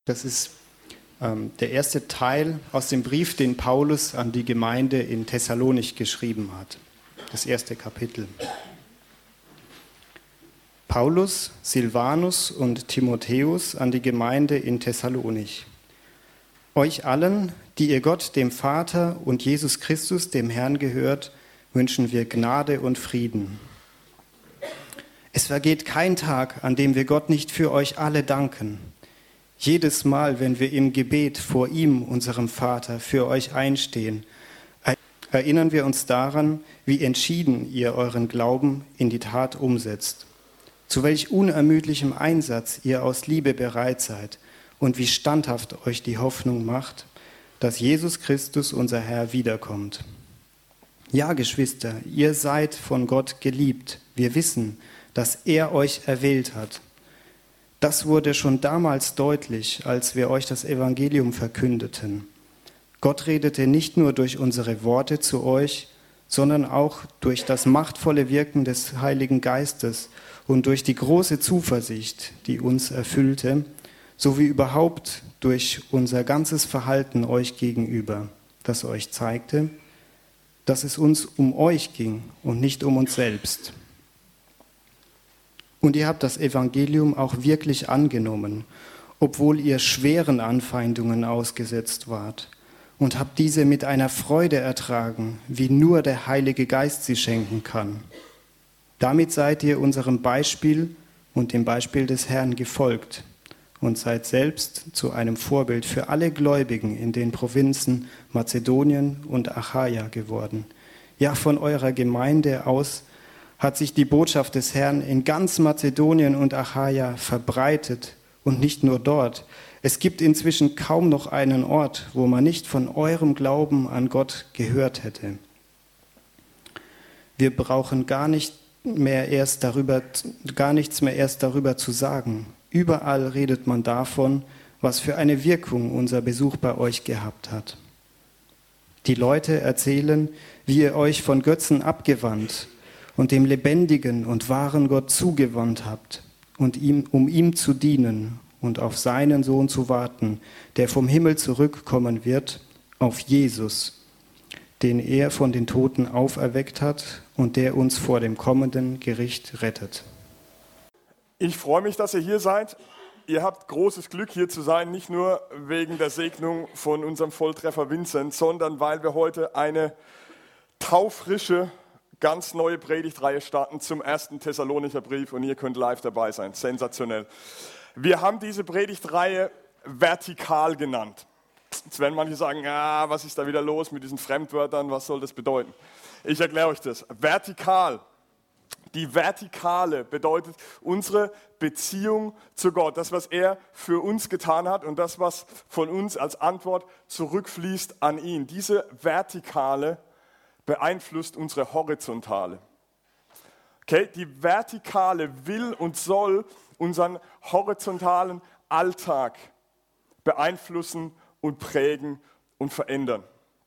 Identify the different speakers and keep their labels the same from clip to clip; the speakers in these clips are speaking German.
Speaker 1: Das ist der erste Teil aus dem Brief, den Paulus an die Gemeinde in Thessalonich geschrieben hat. Das erste Kapitel. Paulus, Silvanus und Timotheus an die Gemeinde in Thessalonich. Euch allen, die ihr Gott, dem Vater und Jesus Christus, dem Herrn gehört, wünschen wir Gnade und Frieden. Es vergeht kein Tag, an dem wir Gott nicht für euch alle danken. Jedes Mal, wenn wir im Gebet vor ihm, unserem Vater, für euch einstehen, erinnern wir uns daran, wie entschieden ihr euren Glauben in die Tat umsetzt, zu welch unermüdlichem Einsatz ihr aus Liebe bereit seid und wie standhaft euch die Hoffnung macht, dass Jesus Christus, unser Herr, wiederkommt. Ja, Geschwister, ihr seid von Gott geliebt. Wir wissen, dass er euch erwählt hat. Das wurde schon damals deutlich, als wir euch das Evangelium verkündeten. Gott redete nicht nur durch unsere Worte zu euch, sondern auch durch das machtvolle Wirken des Heiligen Geistes und durch die große Zuversicht, die uns erfüllte, sowie überhaupt durch unser ganzes Verhalten euch gegenüber, das euch zeigte, dass es uns um euch ging und nicht um uns selbst. Und ihr habt das Evangelium auch wirklich angenommen, obwohl ihr schweren Anfeindungen ausgesetzt wart, und habt diese mit einer Freude ertragen, wie nur der Heilige Geist sie schenken kann. Damit seid ihr unserem Beispiel und dem Beispiel des Herrn gefolgt und seid selbst zu einem Vorbild für alle Gläubigen in den Provinzen Mazedonien und Achaia geworden. Ja, von eurer Gemeinde aus hat sich die Botschaft des Herrn in ganz Mazedonien und Achaia verbreitet und nicht nur dort. Es gibt inzwischen kaum noch einen Ort, wo man nicht von eurem Glauben an Gott gehört hätte. Wir brauchen gar nichts mehr erst darüber zu sagen. Überall redet man davon, was für eine Wirkung unser Besuch bei euch gehabt hat. Die Leute erzählen, wie ihr euch von Götzen abgewandt und dem lebendigen und wahren Gott zugewandt habt, und um ihm zu dienen und auf seinen Sohn zu warten, der vom Himmel zurückkommen wird, auf Jesus, den er von den Toten auferweckt hat und der uns vor dem kommenden Gericht rettet.
Speaker 2: Ich freue mich, dass ihr hier seid. Ihr habt großes Glück, hier zu sein, nicht nur wegen der Segnung von unserem Volltreffer Vincent, sondern weil wir heute eine taufrische, ganz neue Predigtreihe starten zum 1. Thessalonicher Brief, und ihr könnt live dabei sein. Sensationell. Wir haben diese Predigtreihe vertikal genannt. Jetzt werden manche sagen, was ist da wieder los mit diesen Fremdwörtern, was soll das bedeuten? Ich erkläre euch das. Vertikal. Die Vertikale bedeutet unsere Beziehung zu Gott, das, was er für uns getan hat und das, was von uns als Antwort zurückfließt an ihn. Diese Vertikale beeinflusst unsere Horizontale. Okay? Die Vertikale will und soll unseren horizontalen Alltag beeinflussen und prägen und verändern.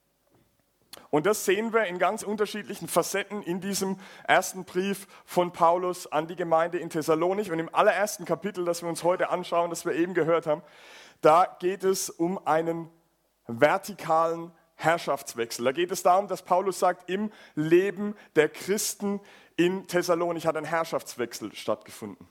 Speaker 2: Und das sehen wir in ganz unterschiedlichen Facetten in diesem ersten Brief von Paulus an die Gemeinde in Thessalonich. Und im allerersten Kapitel, das wir uns heute anschauen, das wir eben gehört haben, da geht es um einen vertikalen Herrschaftswechsel. Da geht es darum, dass Paulus sagt, im Leben der Christen in Thessalonich hat ein Herrschaftswechsel stattgefunden.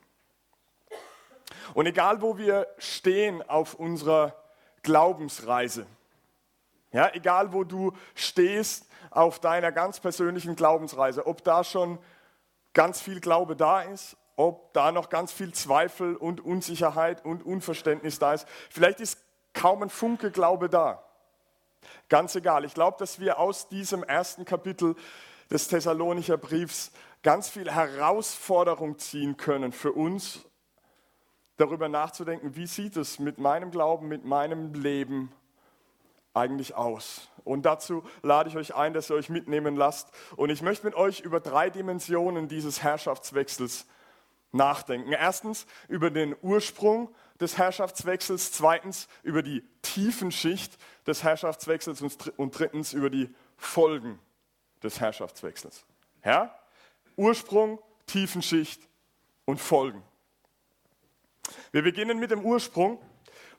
Speaker 2: Und egal, wo wir stehen auf unserer Glaubensreise, ja, egal, wo du stehst auf deiner ganz persönlichen Glaubensreise, ob da schon ganz viel Glaube da ist, ob da noch ganz viel Zweifel und Unsicherheit und Unverständnis da ist. Vielleicht ist kaum ein Funke Glaube da. Ganz egal. Ich glaube, dass wir aus diesem ersten Kapitel des Thessalonicher Briefs ganz viel Herausforderung ziehen können für uns, darüber nachzudenken, wie sieht es mit meinem Glauben, mit meinem Leben eigentlich aus. Und dazu lade ich euch ein, dass ihr euch mitnehmen lasst. Und ich möchte mit euch über 3 Dimensionen dieses Herrschaftswechsels nachdenken. Erstens über den Ursprung des Herrschaftswechsels, zweitens über die Tiefenschicht des Herrschaftswechsels und drittens über die Folgen des Herrschaftswechsels. Ja? Ursprung, Tiefenschicht und Folgen. Wir beginnen mit dem Ursprung.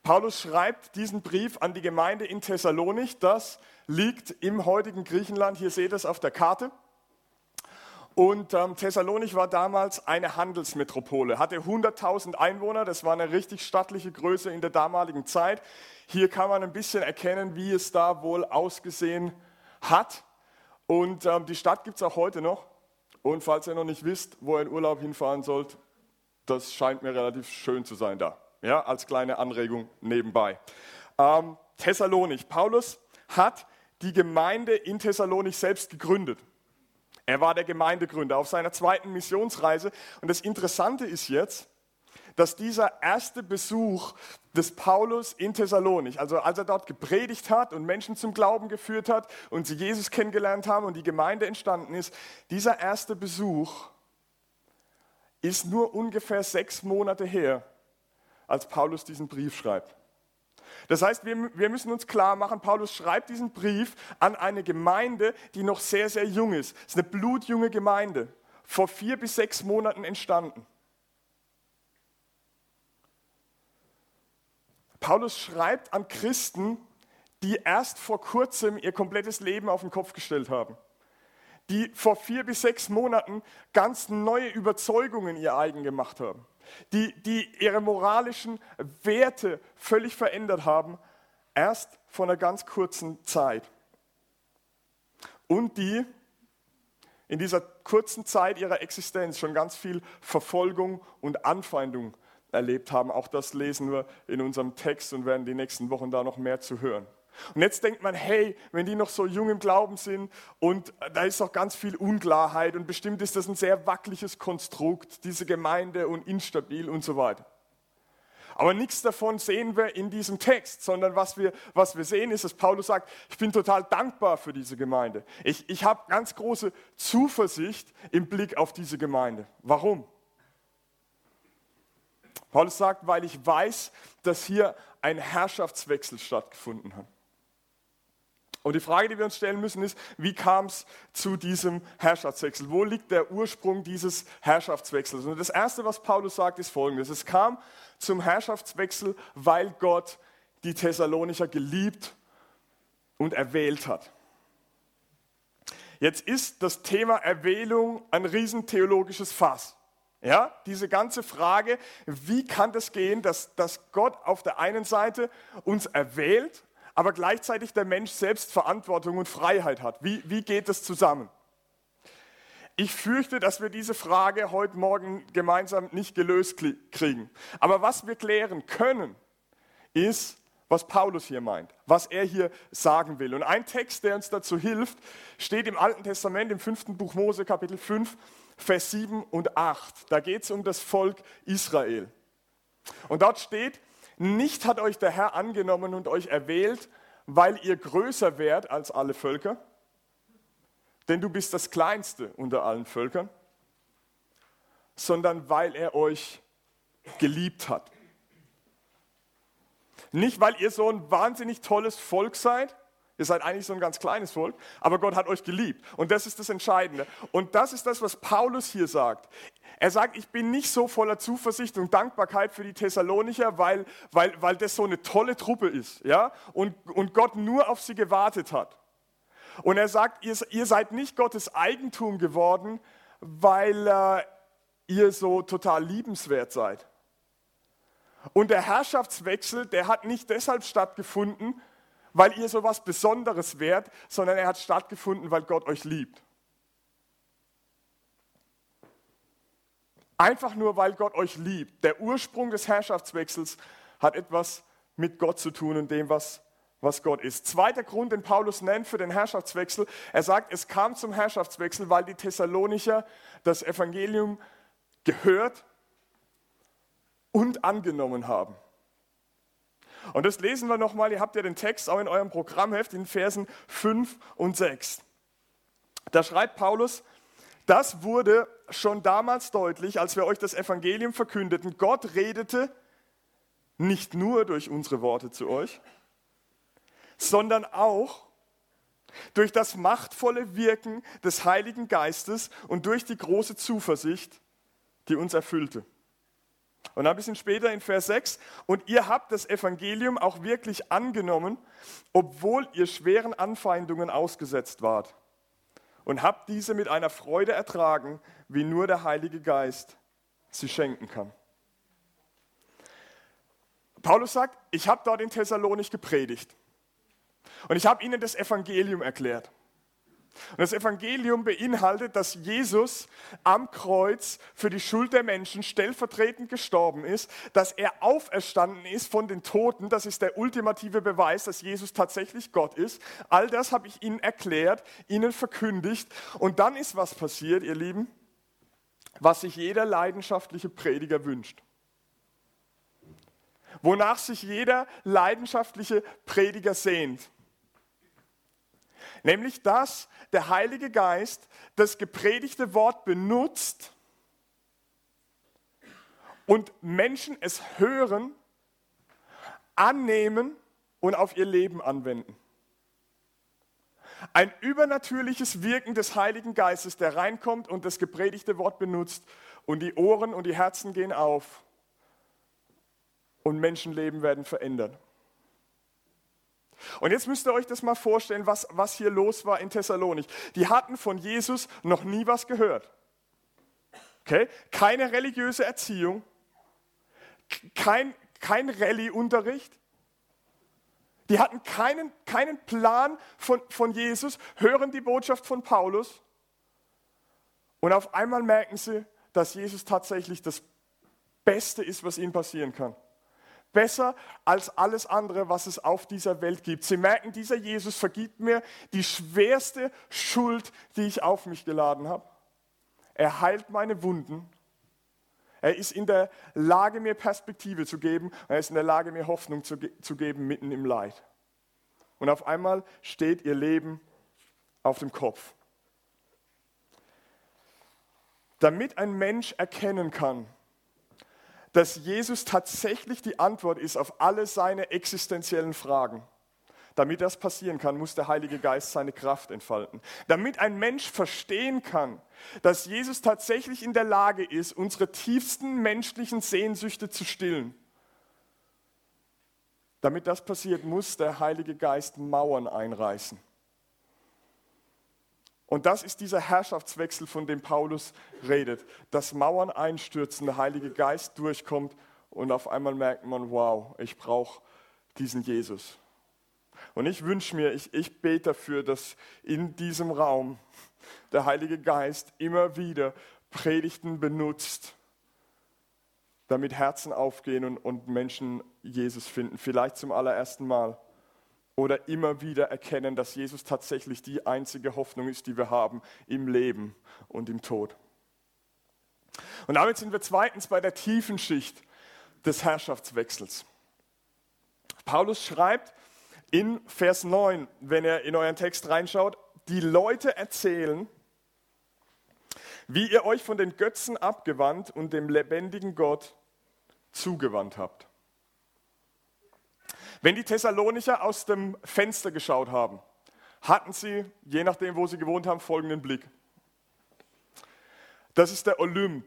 Speaker 2: Paulus schreibt diesen Brief an die Gemeinde in Thessalonich. Das liegt im heutigen Griechenland. Hier seht ihr es auf der Karte. Und Thessalonich war damals eine Handelsmetropole, hatte 100.000 Einwohner. Das war eine richtig stattliche Größe in der damaligen Zeit. Hier kann man ein bisschen erkennen, wie es da wohl ausgesehen hat. Und die Stadt gibt es auch heute noch. Und falls ihr noch nicht wisst, wo ihr in Urlaub hinfahren sollt, das scheint mir relativ schön zu sein da. Ja, als kleine Anregung nebenbei. Thessalonich. Paulus hat die Gemeinde in Thessalonich selbst gegründet. Er war der Gemeindegründer auf seiner zweiten Missionsreise. Und das Interessante ist jetzt, dass dieser erste Besuch des Paulus in Thessalonich, also als er dort gepredigt hat und Menschen zum Glauben geführt hat und sie Jesus kennengelernt haben und die Gemeinde entstanden ist, dieser erste Besuch ist nur ungefähr 6 Monate her, als Paulus diesen Brief schreibt. Das heißt, wir müssen uns klar machen, Paulus schreibt diesen Brief an eine Gemeinde, die noch sehr, sehr jung ist. Es ist eine blutjunge Gemeinde, vor 4 bis 6 Monaten entstanden. Paulus schreibt an Christen, die erst vor kurzem ihr komplettes Leben auf den Kopf gestellt haben, die vor 4 bis 6 Monaten ganz neue Überzeugungen ihr eigen gemacht haben, die ihre moralischen Werte völlig verändert haben, erst vor einer ganz kurzen Zeit. Und die in dieser kurzen Zeit ihrer Existenz schon ganz viel Verfolgung und Anfeindung erlebt haben. Auch das lesen wir in unserem Text und werden die nächsten Wochen da noch mehr zu hören. Und jetzt denkt man, hey, wenn die noch so jung im Glauben sind und da ist noch ganz viel Unklarheit und bestimmt ist das ein sehr wackeliges Konstrukt, diese Gemeinde und instabil und so weiter. Aber nichts davon sehen wir in diesem Text, sondern was wir sehen ist, dass Paulus sagt, ich bin total dankbar für diese Gemeinde. Ich habe ganz große Zuversicht im Blick auf diese Gemeinde. Warum? Paulus sagt, weil ich weiß, dass hier ein Herrschaftswechsel stattgefunden hat. Und die Frage, die wir uns stellen müssen, ist, wie kam es zu diesem Herrschaftswechsel? Wo liegt der Ursprung dieses Herrschaftswechsels? Und das Erste, was Paulus sagt, ist Folgendes. Es kam zum Herrschaftswechsel, weil Gott die Thessalonicher geliebt und erwählt hat. Jetzt ist das Thema Erwählung ein riesentheologisches Fass. Ja, diese ganze Frage, wie kann das gehen, dass Gott auf der einen Seite uns erwählt, aber gleichzeitig der Mensch selbst Verantwortung und Freiheit hat. Wie geht das zusammen? Ich fürchte, dass wir diese Frage heute Morgen gemeinsam nicht gelöst kriegen. Aber was wir klären können, ist, was Paulus hier meint, was er hier sagen will. Und ein Text, der uns dazu hilft, steht im Alten Testament, im 5. Buch Mose, Kapitel 5, Vers 7 und 8. Da geht es um das Volk Israel. Und dort steht, nicht hat euch der Herr angenommen und euch erwählt, weil ihr größer wärt als alle Völker, denn du bist das Kleinste unter allen Völkern, sondern weil er euch geliebt hat. Nicht, weil ihr so ein wahnsinnig tolles Volk seid, ihr seid eigentlich so ein ganz kleines Volk, aber Gott hat euch geliebt. Und das ist das Entscheidende. Und das ist das, was Paulus hier sagt. Er sagt, ich bin nicht so voller Zuversicht und Dankbarkeit für die Thessalonicher, weil das so eine tolle Truppe ist, ja? Und Gott nur auf sie gewartet hat. Und er sagt, ihr seid nicht Gottes Eigentum geworden, weil ihr so total liebenswert seid. Und der Herrschaftswechsel, der hat nicht deshalb stattgefunden, weil ihr so was Besonderes wärt, sondern er hat stattgefunden, weil Gott euch liebt. Einfach nur, weil Gott euch liebt. Der Ursprung des Herrschaftswechsels hat etwas mit Gott zu tun und dem, was Gott ist. Zweiter Grund, den Paulus nennt für den Herrschaftswechsel, er sagt, es kam zum Herrschaftswechsel, weil die Thessalonicher das Evangelium gehört und angenommen haben. Und das lesen wir nochmal, ihr habt ja den Text auch in eurem Programmheft in Versen 5 und 6. Da schreibt Paulus, das wurde schon damals deutlich, als wir euch das Evangelium verkündeten. Gott redete nicht nur durch unsere Worte zu euch, sondern auch durch das machtvolle Wirken des Heiligen Geistes und durch die große Zuversicht, die uns erfüllte. Und ein bisschen später in Vers 6, und ihr habt das Evangelium auch wirklich angenommen, obwohl ihr schweren Anfeindungen ausgesetzt wart. Und habt diese mit einer Freude ertragen, wie nur der Heilige Geist sie schenken kann. Paulus sagt, ich habe dort in Thessalonich gepredigt. Und ich habe ihnen das Evangelium erklärt. Und das Evangelium beinhaltet, dass Jesus am Kreuz für die Schuld der Menschen stellvertretend gestorben ist, dass er auferstanden ist von den Toten. Das ist der ultimative Beweis, dass Jesus tatsächlich Gott ist. All das habe ich ihnen erklärt, ihnen verkündigt. Und dann ist was passiert, ihr Lieben, was sich jeder leidenschaftliche Prediger wünscht. Wonach sich jeder leidenschaftliche Prediger sehnt. Nämlich, dass der Heilige Geist das gepredigte Wort benutzt und Menschen es hören, annehmen und auf ihr Leben anwenden. Ein übernatürliches Wirken des Heiligen Geistes, der reinkommt und das gepredigte Wort benutzt und die Ohren und die Herzen gehen auf und Menschenleben werden verändert. Und jetzt müsst ihr euch das mal vorstellen, was hier los war in Thessalonich. Die hatten von Jesus noch nie was gehört. Okay? Keine religiöse Erziehung, kein Rallye-Unterricht. Die hatten keinen Plan von Jesus, hören die Botschaft von Paulus und auf einmal merken sie, dass Jesus tatsächlich das Beste ist, was ihnen passieren kann. Besser als alles andere, was es auf dieser Welt gibt. Sie merken, dieser Jesus vergibt mir die schwerste Schuld, die ich auf mich geladen habe. Er heilt meine Wunden. Er ist in der Lage, mir Perspektive zu geben. Er ist in der Lage, mir Hoffnung zu geben, mitten im Leid. Und auf einmal steht ihr Leben auf dem Kopf. Damit ein Mensch erkennen kann, dass Jesus tatsächlich die Antwort ist auf alle seine existenziellen Fragen. Damit das passieren kann, muss der Heilige Geist seine Kraft entfalten. Damit ein Mensch verstehen kann, dass Jesus tatsächlich in der Lage ist, unsere tiefsten menschlichen Sehnsüchte zu stillen. Damit das passiert, muss der Heilige Geist Mauern einreißen. Und das ist dieser Herrschaftswechsel, von dem Paulus redet. Dass Mauern einstürzen, der Heilige Geist durchkommt und auf einmal merkt man, wow, ich brauche diesen Jesus. Und ich wünsche mir, ich bete dafür, dass in diesem Raum der Heilige Geist immer wieder Predigten benutzt, damit Herzen aufgehen und Menschen Jesus finden, vielleicht zum allerersten Mal. Oder immer wieder erkennen, dass Jesus tatsächlich die einzige Hoffnung ist, die wir haben im Leben und im Tod. Und damit sind wir zweitens bei der tiefen Schicht des Herrschaftswechsels. Paulus schreibt in Vers 9, wenn ihr in euren Text reinschaut, die Leute erzählen, wie ihr euch von den Götzen abgewandt und dem lebendigen Gott zugewandt habt. Wenn die Thessalonicher aus dem Fenster geschaut haben, hatten sie, je nachdem, wo sie gewohnt haben, folgenden Blick. Das ist der Olymp.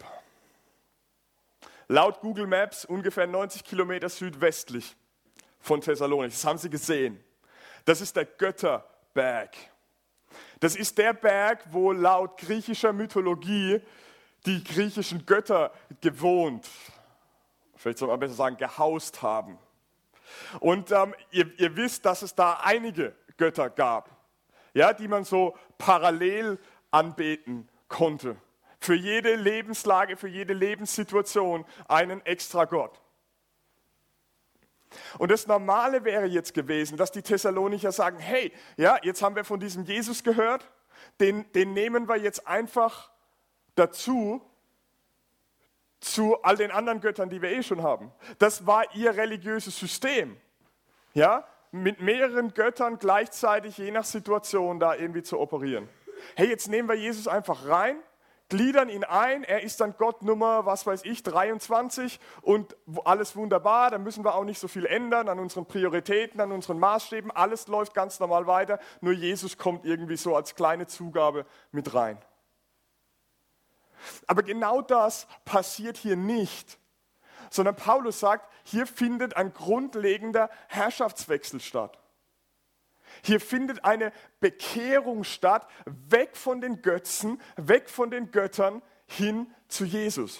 Speaker 2: Laut Google Maps ungefähr 90 Kilometer südwestlich von Thessalonich. Das haben sie gesehen. Das ist der Götterberg. Das ist der Berg, wo laut griechischer Mythologie die griechischen Götter gewohnt, vielleicht soll man besser sagen, gehaust haben. Und ihr wisst, dass es da einige Götter gab, ja, die man so parallel anbeten konnte. Für jede Lebenslage, für jede Lebenssituation einen extra Gott. Und das Normale wäre jetzt gewesen, dass die Thessalonicher sagen, hey, ja, jetzt haben wir von diesem Jesus gehört, den nehmen wir jetzt einfach dazu, zu all den anderen Göttern, die wir eh schon haben. Das war ihr religiöses System. Ja, mit mehreren Göttern gleichzeitig, je nach Situation, da irgendwie zu operieren. Hey, jetzt nehmen wir Jesus einfach rein, gliedern ihn ein, er ist dann Gott Nummer, was weiß ich, 23 und alles wunderbar, dann müssen wir auch nicht so viel ändern an unseren Prioritäten, an unseren Maßstäben, alles läuft ganz normal weiter, nur Jesus kommt irgendwie so als kleine Zugabe mit rein. Aber genau das passiert hier nicht, sondern Paulus sagt, hier findet ein grundlegender Herrschaftswechsel statt. Hier findet eine Bekehrung statt, weg von den Götzen, weg von den Göttern, hin zu Jesus.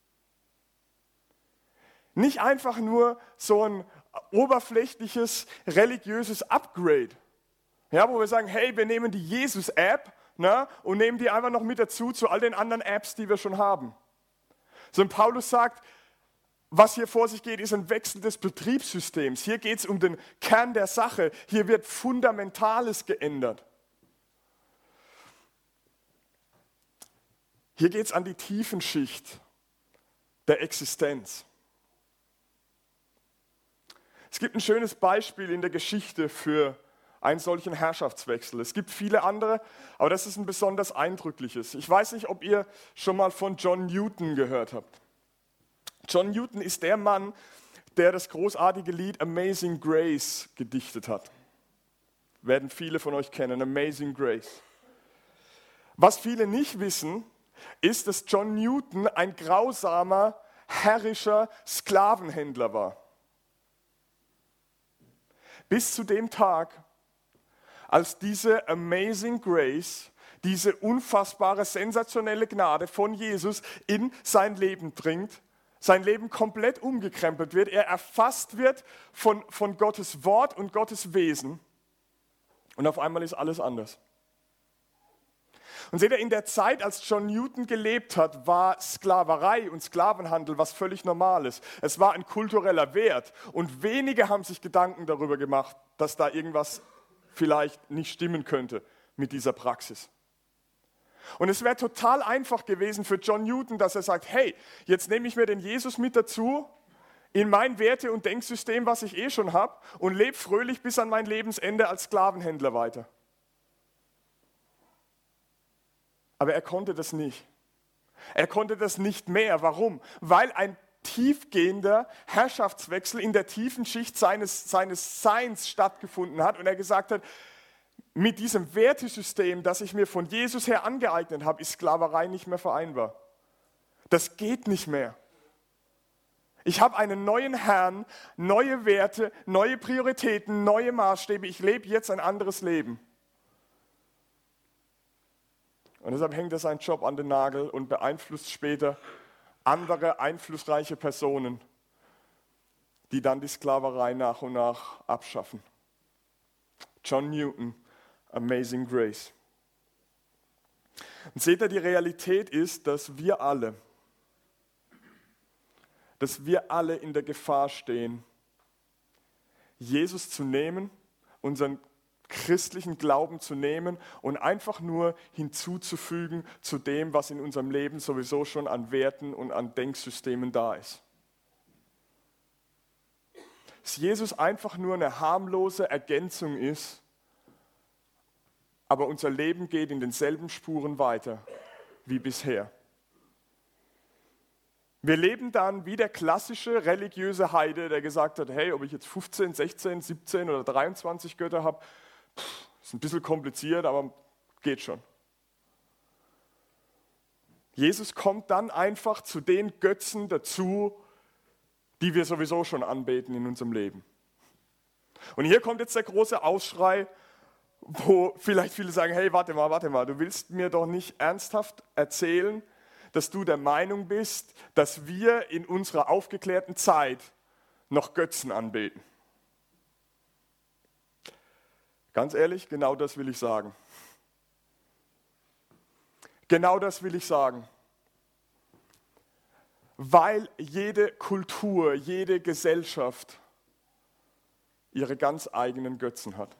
Speaker 2: Nicht einfach nur so ein oberflächliches religiöses Upgrade, ja, wo wir sagen, hey, wir nehmen die Jesus-App, ne, und nehmen die einfach noch mit dazu zu all den anderen Apps, die wir schon haben. Sondern Paulus sagt, was hier vor sich geht, ist ein Wechsel des Betriebssystems. Hier geht es um den Kern der Sache. Hier wird Fundamentales geändert. Hier geht es an die Tiefenschicht der Existenz. Es gibt ein schönes Beispiel in der Geschichte für einen solchen Herrschaftswechsel. Es gibt viele andere, aber das ist ein besonders eindrückliches. Ich weiß nicht, ob ihr schon mal von John Newton gehört habt. John Newton ist der Mann, der das großartige Lied Amazing Grace gedichtet hat. Werden viele von euch kennen, Amazing Grace. Was viele nicht wissen, ist, dass John Newton ein grausamer, herrischer Sklavenhändler war. Bis zu dem Tag, als diese Amazing Grace, diese unfassbare, sensationelle Gnade von Jesus in sein Leben dringt, sein Leben komplett umgekrempelt wird, er erfasst wird von Gottes Wort und Gottes Wesen und auf einmal ist alles anders. Und seht ihr, in der Zeit, als John Newton gelebt hat, war Sklaverei und Sklavenhandel was völlig Normales. Es war ein kultureller Wert und wenige haben sich Gedanken darüber gemacht, dass da irgendwas vielleicht nicht stimmen könnte mit dieser Praxis. Und es wäre total einfach gewesen für John Newton, dass er sagt, hey, jetzt nehme ich mir den Jesus mit dazu in mein Werte- und Denksystem, was ich eh schon habe, und lebe fröhlich bis an mein Lebensende als Sklavenhändler weiter. Aber er konnte das nicht. Er konnte das nicht mehr. Warum? Weil ein tiefgehender Herrschaftswechsel in der tiefen Schicht seines Seins stattgefunden hat und er gesagt hat, mit diesem Wertesystem, das ich mir von Jesus her angeeignet habe, ist Sklaverei nicht mehr vereinbar. Das geht nicht mehr. Ich habe einen neuen Herrn, neue Werte, neue Prioritäten, neue Maßstäbe. Ich lebe jetzt ein anderes Leben. Und deshalb hängt er seinen Job an den Nagel und beeinflusst später andere einflussreiche Personen, die dann die Sklaverei nach und nach abschaffen. John Newton, Amazing Grace. Und seht ihr, die Realität ist, dass wir alle in der Gefahr stehen, Jesus zu nehmen, unseren christlichen Glauben zu nehmen und einfach nur hinzuzufügen zu dem, was in unserem Leben sowieso schon an Werten und an Denksystemen da ist. Dass Jesus einfach nur eine harmlose Ergänzung ist, aber unser Leben geht in denselben Spuren weiter wie bisher. Wir leben dann wie der klassische religiöse Heide, der gesagt hat, hey, ob ich jetzt 15, 16, 17 oder 23 Götter habe, ist ein bisschen kompliziert, aber geht schon. Jesus kommt dann einfach zu den Götzen dazu, die wir sowieso schon anbeten in unserem Leben. Und hier kommt jetzt der große Aufschrei, wo vielleicht viele sagen, hey, warte mal, du willst mir doch nicht ernsthaft erzählen, dass du der Meinung bist, dass wir in unserer aufgeklärten Zeit noch Götzen anbeten. Ganz ehrlich, genau das will ich sagen. Genau das will ich sagen. Weil jede Kultur, jede Gesellschaft ihre ganz eigenen Götzen hat.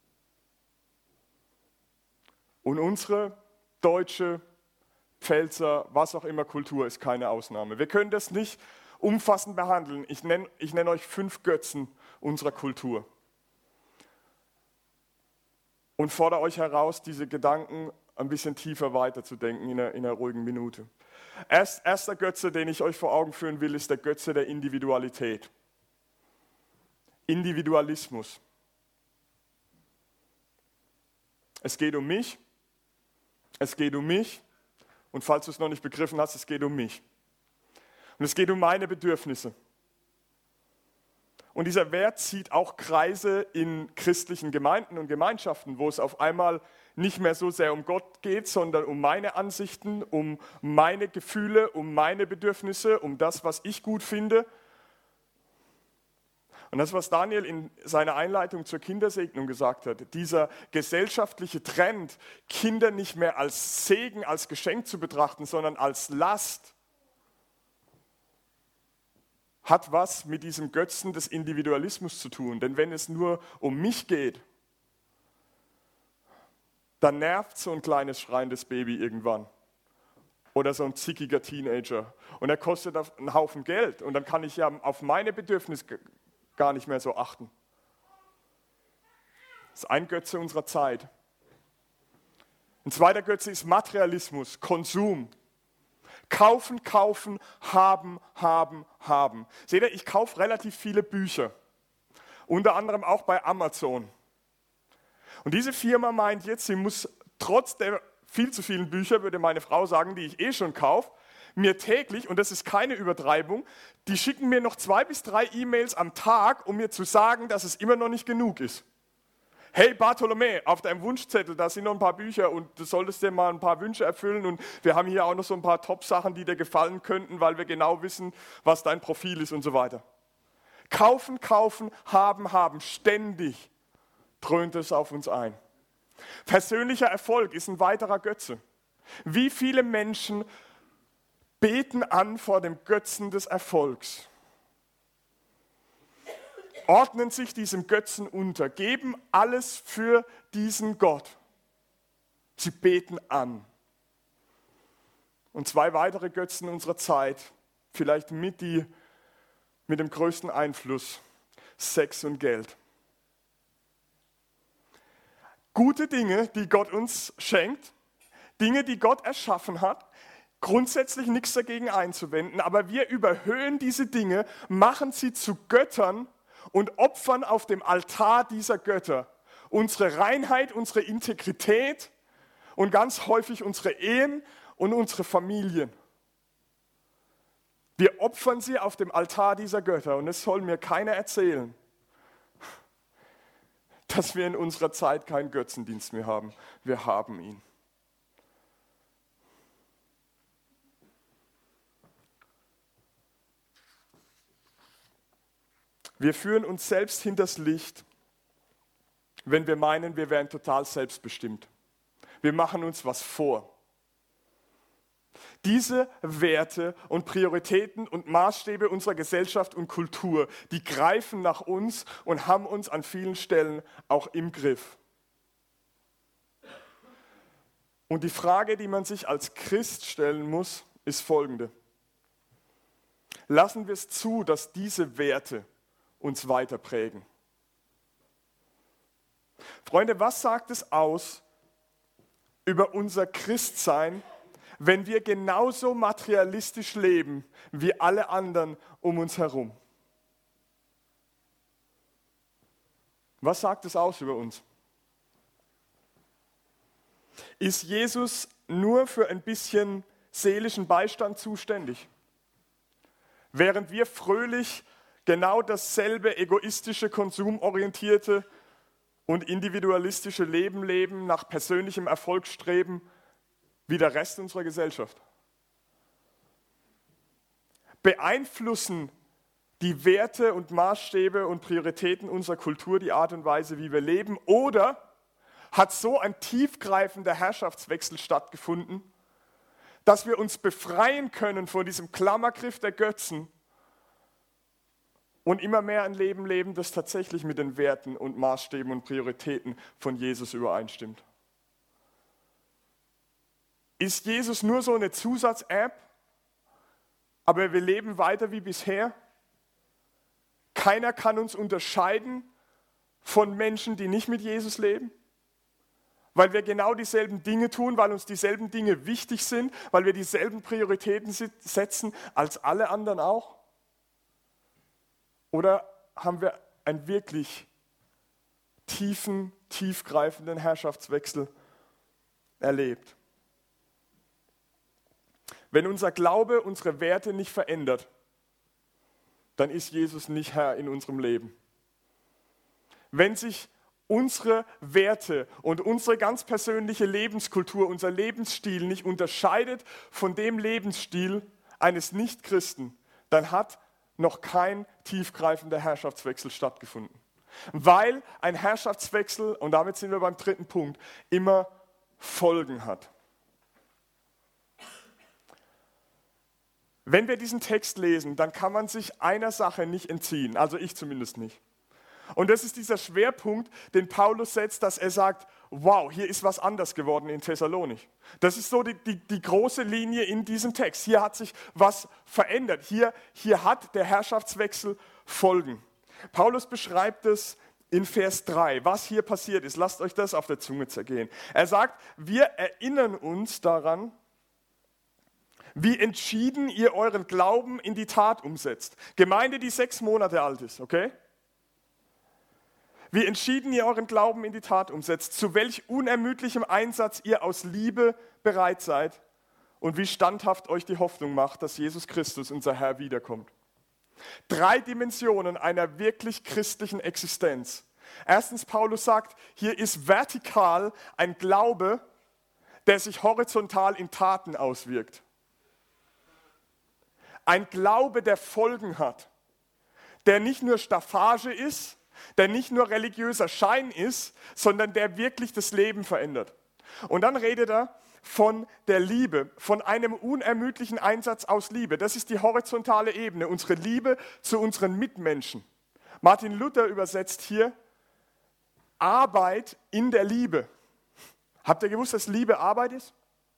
Speaker 2: Und unsere deutsche, Pfälzer, was auch immer Kultur ist keine Ausnahme. Wir können das nicht umfassend behandeln. Ich nenne euch 5 Götzen unserer Kultur. Und fordere euch heraus, diese Gedanken ein bisschen tiefer weiterzudenken in einer ruhigen Minute. Erster Götze, den ich euch vor Augen führen will, ist der Götze der Individualität. Individualismus. Es geht um mich, und falls du es noch nicht begriffen hast, es geht um mich. Und es geht um meine Bedürfnisse. Und dieser Wert zieht auch Kreise in christlichen Gemeinden und Gemeinschaften, wo es auf einmal nicht mehr so sehr um Gott geht, sondern um meine Ansichten, um meine Gefühle, um meine Bedürfnisse, um das, was ich gut finde. Und das, was Daniel in seiner Einleitung zur Kindersegnung gesagt hat, dieser gesellschaftliche Trend, Kinder nicht mehr als Segen, als Geschenk zu betrachten, sondern als Last, hat was mit diesem Götzen des Individualismus zu tun. Denn wenn es nur um mich geht, dann nervt so ein kleines schreiendes Baby irgendwann. Oder so ein zickiger Teenager. Und er kostet einen Haufen Geld. Und dann kann ich ja auf meine Bedürfnisse gar nicht mehr so achten. Das ist ein Götze unserer Zeit. Ein zweiter Götze ist Materialismus, Konsum. Kaufen, kaufen, haben, haben, haben. Seht ihr, ich kaufe relativ viele Bücher. Unter anderem auch bei Amazon. Und diese Firma meint jetzt, sie muss trotz der viel zu vielen Bücher, würde meine Frau sagen, die ich schon kaufe, mir täglich, und das ist keine Übertreibung, die schicken mir noch 2 bis 3 E-Mails am Tag, um mir zu sagen, dass es immer noch nicht genug ist. Hey Bartholomä, auf deinem Wunschzettel, da sind noch ein paar Bücher und du solltest dir mal ein paar Wünsche erfüllen und wir haben hier auch noch so ein paar Top-Sachen, die dir gefallen könnten, weil wir genau wissen, was dein Profil ist und so weiter. Kaufen, kaufen, haben, haben, ständig dröhnt es auf uns ein. Persönlicher Erfolg ist ein weiterer Götze. Wie viele Menschen beten an vor dem Götzen des Erfolgs? Ordnen sich diesem Götzen unter, geben alles für diesen Gott. Sie beten an. Und 2 weitere Götzen unserer Zeit, vielleicht mit dem größten Einfluss, Sex und Geld. Gute Dinge, die Gott uns schenkt, Dinge, die Gott erschaffen hat, grundsätzlich nichts dagegen einzuwenden, aber wir überhöhen diese Dinge, machen sie zu Göttern und opfern auf dem Altar dieser Götter unsere Reinheit, unsere Integrität und ganz häufig unsere Ehen und unsere Familien. Wir opfern sie auf dem Altar dieser Götter und es soll mir keiner erzählen, dass wir in unserer Zeit keinen Götzendienst mehr haben. Wir haben ihn. Wir führen uns selbst hinters Licht, wenn wir meinen, wir wären total selbstbestimmt. Wir machen uns was vor. Diese Werte und Prioritäten und Maßstäbe unserer Gesellschaft und Kultur, die greifen nach uns und haben uns an vielen Stellen auch im Griff. Und die Frage, die man sich als Christ stellen muss, ist folgende. Lassen wir es zu, dass diese Werte uns weiter prägen? Freunde, was sagt es aus über unser Christsein, wenn wir genauso materialistisch leben wie alle anderen um uns herum? Was sagt es aus über uns? Ist Jesus nur für ein bisschen seelischen Beistand zuständig? Während wir fröhlich genau dasselbe egoistische, konsumorientierte und individualistische Leben leben, nach persönlichem Erfolg streben, wie der Rest unserer Gesellschaft. Beeinflussen die Werte und Maßstäbe und Prioritäten unserer Kultur die Art und Weise, wie wir leben? Oder hat so ein tiefgreifender Herrschaftswechsel stattgefunden, dass wir uns befreien können von diesem Klammergriff der Götzen und immer mehr ein Leben leben, das tatsächlich mit den Werten und Maßstäben und Prioritäten von Jesus übereinstimmt? Ist Jesus nur so eine Zusatz-App, aber wir leben weiter wie bisher? Keiner kann uns unterscheiden von Menschen, die nicht mit Jesus leben? Weil wir genau dieselben Dinge tun, weil uns dieselben Dinge wichtig sind, weil wir dieselben Prioritäten setzen als alle anderen auch? Oder haben wir einen wirklich tiefgreifenden Herrschaftswechsel erlebt? Wenn unser Glaube unsere Werte nicht verändert, dann ist Jesus nicht Herr in unserem Leben. Wenn sich unsere Werte und unsere ganz persönliche Lebenskultur, unser Lebensstil nicht unterscheidet von dem Lebensstil eines Nichtchristen, dann hat noch kein tiefgreifender Herrschaftswechsel stattgefunden. Weil ein Herrschaftswechsel, und damit sind wir beim dritten Punkt, immer Folgen hat. Wenn wir diesen Text lesen, dann kann man sich einer Sache nicht entziehen, also ich zumindest nicht. Und das ist dieser Schwerpunkt, den Paulus setzt, dass er sagt, wow, hier ist was anders geworden in Thessalonich. Das ist so die große Linie in diesem Text. Hier hat sich was verändert. Hier hat der Herrschaftswechsel Folgen. Paulus beschreibt es in Vers 3, was hier passiert ist. Lasst euch das auf der Zunge zergehen. Er sagt, wir erinnern uns daran, wie entschieden ihr euren Glauben in die Tat umsetzt. Gemeinde, die 6 Monate alt ist, okay? Wie entschieden ihr euren Glauben in die Tat umsetzt, zu welch unermüdlichem Einsatz ihr aus Liebe bereit seid und wie standhaft euch die Hoffnung macht, dass Jesus Christus, unser Herr, wiederkommt. 3 Dimensionen einer wirklich christlichen Existenz. Erstens, Paulus sagt, hier ist vertikal ein Glaube, der sich horizontal in Taten auswirkt. Ein Glaube, der Folgen hat, der nicht nur Staffage ist, der nicht nur religiöser Schein ist, sondern der wirklich das Leben verändert. Und dann redet er von der Liebe, von einem unermüdlichen Einsatz aus Liebe. Das ist die horizontale Ebene, unsere Liebe zu unseren Mitmenschen. Martin Luther übersetzt hier Arbeit in der Liebe. Habt ihr gewusst, dass Liebe Arbeit ist?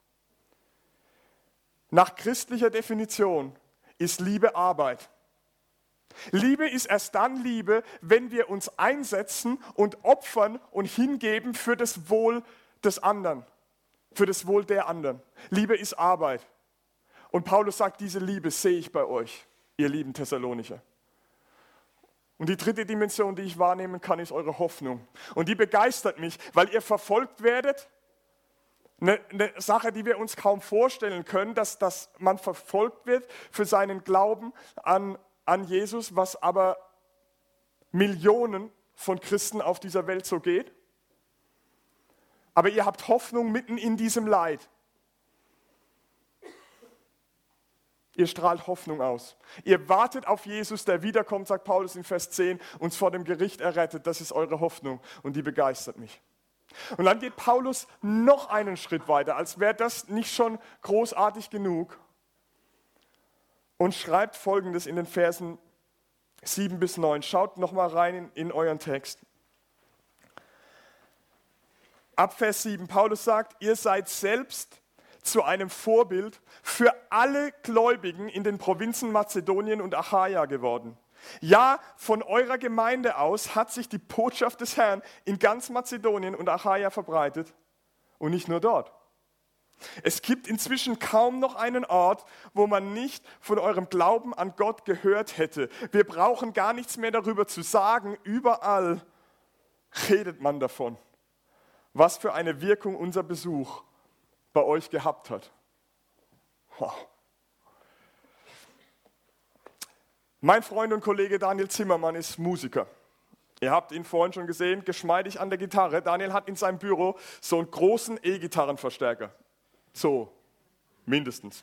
Speaker 2: Nach christlicher Definition ist Liebe Arbeit. Liebe ist erst dann Liebe, wenn wir uns einsetzen und opfern und hingeben für das Wohl des anderen, für das Wohl der anderen. Liebe ist Arbeit. Und Paulus sagt, diese Liebe sehe ich bei euch, ihr lieben Thessalonicher. Und die dritte Dimension, die ich wahrnehmen kann, ist eure Hoffnung. Und die begeistert mich, weil ihr verfolgt werdet. Eine Sache, die wir uns kaum vorstellen können, dass man verfolgt wird für seinen Glauben an Jesus, was aber Millionen von Christen auf dieser Welt so geht. Aber ihr habt Hoffnung mitten in diesem Leid. Ihr strahlt Hoffnung aus. Ihr wartet auf Jesus, der wiederkommt, sagt Paulus in Vers 10, uns vor dem Gericht errettet. Das ist eure Hoffnung und die begeistert mich. Und dann geht Paulus noch einen Schritt weiter, als wäre das nicht schon großartig genug. Und schreibt Folgendes in den Versen 7 bis 9. Schaut nochmal rein in euren Text. Ab Vers 7, Paulus sagt, ihr seid selbst zu einem Vorbild für alle Gläubigen in den Provinzen Mazedonien und Achaia geworden. Ja, von eurer Gemeinde aus hat sich die Botschaft des Herrn in ganz Mazedonien und Achaia verbreitet und nicht nur dort. Es gibt inzwischen kaum noch einen Ort, wo man nicht von eurem Glauben an Gott gehört hätte. Wir brauchen gar nichts mehr darüber zu sagen. Überall redet man davon, was für eine Wirkung unser Besuch bei euch gehabt hat. Wow. Mein Freund und Kollege Daniel Zimmermann ist Musiker. Ihr habt ihn vorhin schon gesehen, geschmeidig an der Gitarre. Daniel hat in seinem Büro so einen großen E-Gitarrenverstärker. So, mindestens.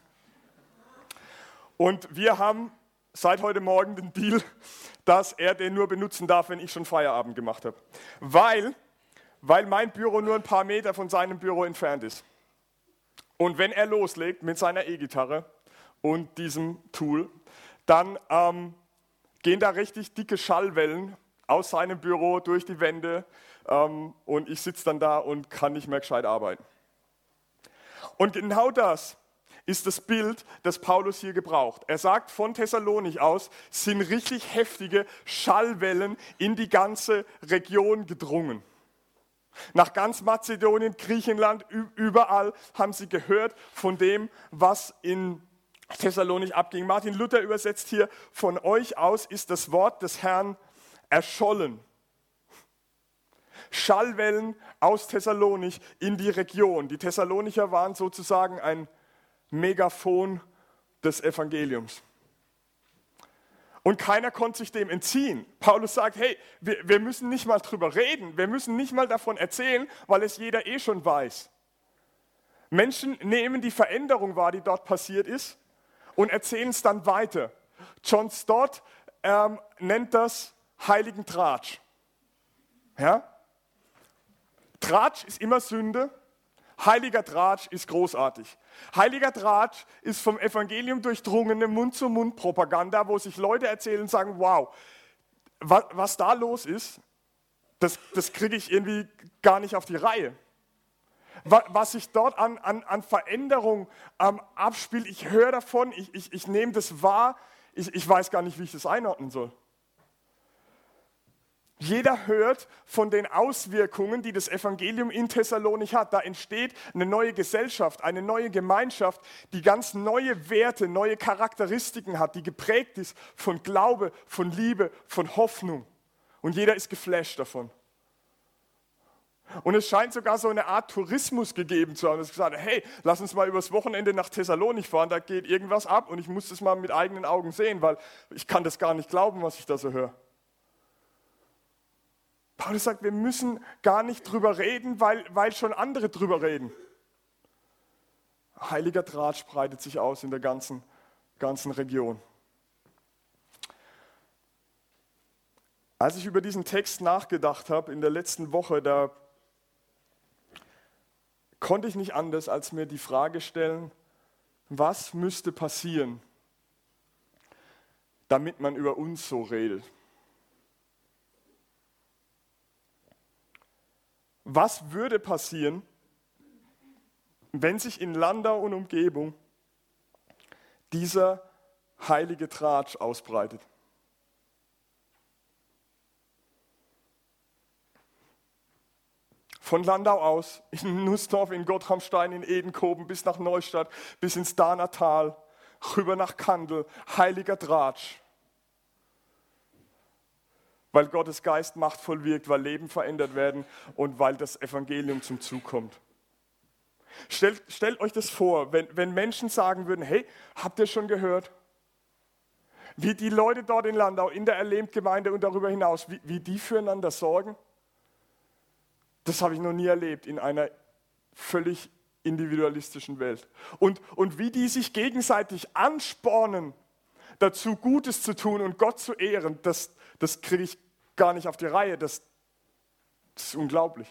Speaker 2: Und wir haben seit heute Morgen den Deal, dass er den nur benutzen darf, wenn ich schon Feierabend gemacht habe. Weil mein Büro nur ein paar Meter von seinem Büro entfernt ist. Und wenn er loslegt mit seiner E-Gitarre und diesem Tool, dann gehen da richtig dicke Schallwellen aus seinem Büro durch die Wände und ich sitze dann da und kann nicht mehr gescheit arbeiten. Und genau das ist das Bild, das Paulus hier gebraucht. Er sagt, von Thessalonich aus sind richtig heftige Schallwellen in die ganze Region gedrungen. Nach ganz Mazedonien, Griechenland, überall haben sie gehört von dem, was in Thessalonich abging. Martin Luther übersetzt hier, von euch aus ist das Wort des Herrn erschollen. Schallwellen aus Thessalonich in die Region. Die Thessalonicher waren sozusagen ein Megafon des Evangeliums. Und keiner konnte sich dem entziehen. Paulus sagt, hey, wir müssen nicht mal drüber reden, wir müssen nicht mal davon erzählen, weil es jeder eh schon weiß. Menschen nehmen die Veränderung wahr, die dort passiert ist, und erzählen es dann weiter. John Stott nennt das heiligen Tratsch. Ja? Tratsch ist immer Sünde, heiliger Tratsch ist großartig. Heiliger Tratsch ist vom Evangelium durchdrungene Mund-zu-Mund-Propaganda, wo sich Leute erzählen und sagen, wow, was da los ist, das kriege ich irgendwie gar nicht auf die Reihe. Was sich dort an Veränderung abspielt, ich höre davon, ich nehme das wahr, ich weiß gar nicht, wie ich das einordnen soll. Jeder hört von den Auswirkungen, die das Evangelium in Thessalonich hat. Da entsteht eine neue Gesellschaft, eine neue Gemeinschaft, die ganz neue Werte, neue Charakteristiken hat, die geprägt ist von Glaube, von Liebe, von Hoffnung. Und jeder ist geflasht davon. Und es scheint sogar so eine Art Tourismus gegeben zu haben, dass gesagt hat, hey, lass uns mal übers Wochenende nach Thessalonich fahren, da geht irgendwas ab und ich muss das mal mit eigenen Augen sehen, weil ich kann das gar nicht glauben, was ich da so höre. Paulus sagt, wir müssen gar nicht drüber reden, weil schon andere drüber reden. Heiliger Tratsch breitet sich aus in der ganzen Region. Als ich über diesen Text nachgedacht habe in der letzten Woche, da konnte ich nicht anders, als mir die Frage stellen, was müsste passieren, damit man über uns so redet? Was würde passieren, wenn sich in Landau und Umgebung dieser heilige Tratsch ausbreitet? Von Landau aus, in Nussdorf, in Gottramstein, in Edenkoben, bis nach Neustadt, bis ins Dahner Tal, rüber nach Kandel, heiliger Tratsch. Weil Gottes Geist machtvoll wirkt, weil Leben verändert werden und weil das Evangelium zum Zug kommt. Stellt euch das vor, wenn Menschen sagen würden, hey, habt ihr schon gehört? Wie die Leute dort in Landau, in der Erlebt-Gemeinde und darüber hinaus, wie die füreinander sorgen? Das habe ich noch nie erlebt in einer völlig individualistischen Welt. Und wie die sich gegenseitig anspornen, dazu Gutes zu tun und Gott zu ehren, das kriege ich gar nicht auf die Reihe. Das ist unglaublich.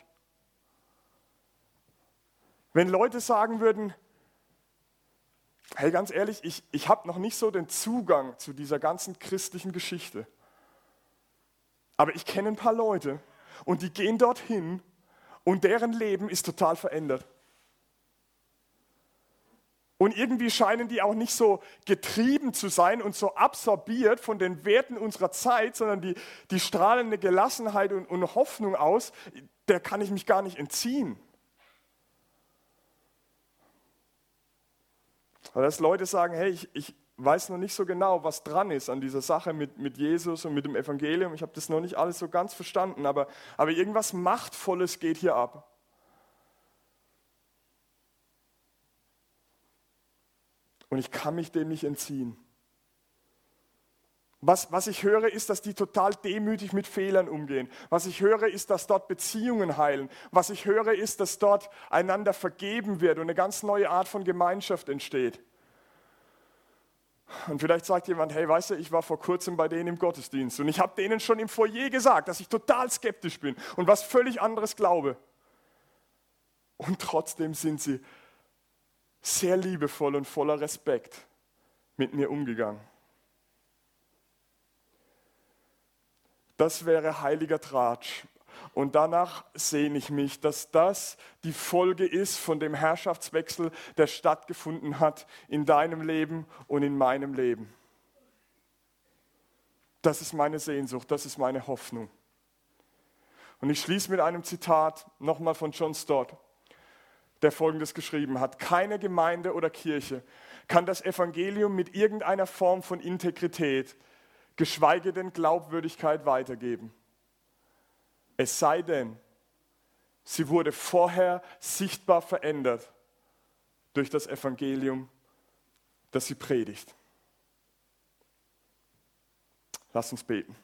Speaker 2: Wenn Leute sagen würden, hey, ganz ehrlich, ich habe noch nicht so den Zugang zu dieser ganzen christlichen Geschichte. Aber ich kenne ein paar Leute und die gehen dorthin und deren Leben ist total verändert. Und irgendwie scheinen die auch nicht so getrieben zu sein und so absorbiert von den Werten unserer Zeit, sondern die strahlen eine Gelassenheit und Hoffnung aus, der kann ich mich gar nicht entziehen. Aber dass Leute sagen, hey, ich weiß noch nicht so genau, was dran ist an dieser Sache mit Jesus und mit dem Evangelium. Ich habe das noch nicht alles so ganz verstanden, aber irgendwas Machtvolles geht hier ab. Und ich kann mich dem nicht entziehen. Was ich höre, ist, dass die total demütig mit Fehlern umgehen. Was ich höre, ist, dass dort Beziehungen heilen. Was ich höre, ist, dass dort einander vergeben wird und eine ganz neue Art von Gemeinschaft entsteht. Und vielleicht sagt jemand, hey, weißt du, ich war vor kurzem bei denen im Gottesdienst und ich habe denen schon im Foyer gesagt, dass ich total skeptisch bin und was völlig anderes glaube. Und trotzdem sind sie sehr liebevoll und voller Respekt mit mir umgegangen. Das wäre heiliger Tratsch. Und danach sehne ich mich, dass das die Folge ist von dem Herrschaftswechsel, der stattgefunden hat in deinem Leben und in meinem Leben. Das ist meine Sehnsucht, das ist meine Hoffnung. Und ich schließe mit einem Zitat nochmal von John Stott, der Folgendes geschrieben hat: Keine Gemeinde oder Kirche kann das Evangelium mit irgendeiner Form von Integrität, geschweige denn Glaubwürdigkeit weitergeben. Es sei denn, sie wurde vorher sichtbar verändert durch das Evangelium dass sie predigt. Lass uns beten.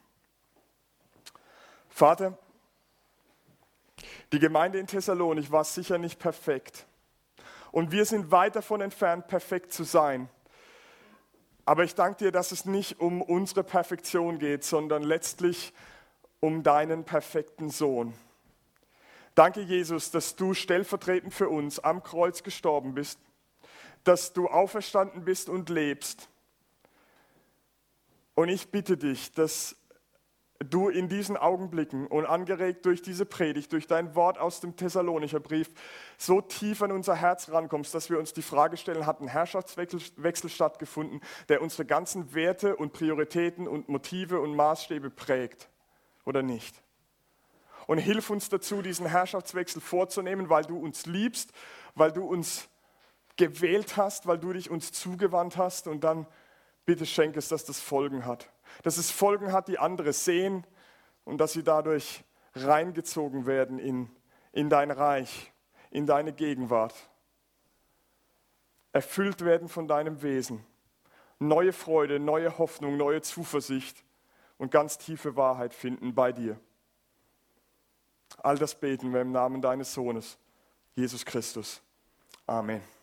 Speaker 2: Vater, die Gemeinde in Thessalonich war sicher nicht perfekt. Und wir sind weit davon entfernt, perfekt zu sein. Aber ich danke dir, dass es nicht um unsere Perfektion geht, sondern letztlich um deinen perfekten Sohn. Danke, Jesus, dass du stellvertretend für uns am Kreuz gestorben bist, dass du auferstanden bist und lebst. Und ich bitte dich, dass du in diesen Augenblicken und angeregt durch diese Predigt, durch dein Wort aus dem Thessalonicher Brief, so tief an unser Herz rankommst, dass wir uns die Frage stellen, hat ein Herrschaftswechsel stattgefunden, der unsere ganzen Werte und Prioritäten und Motive und Maßstäbe prägt oder nicht? Und hilf uns dazu, diesen Herrschaftswechsel vorzunehmen, weil du uns liebst, weil du uns gewählt hast, weil du dich uns zugewandt hast, und dann bitte schenk es, dass das Folgen hat. Dass es Folgen hat, die andere sehen, und dass sie dadurch reingezogen werden in dein Reich, in deine Gegenwart. Erfüllt werden von deinem Wesen. Neue Freude, neue Hoffnung, neue Zuversicht und ganz tiefe Wahrheit finden bei dir. All das beten wir im Namen deines Sohnes, Jesus Christus. Amen.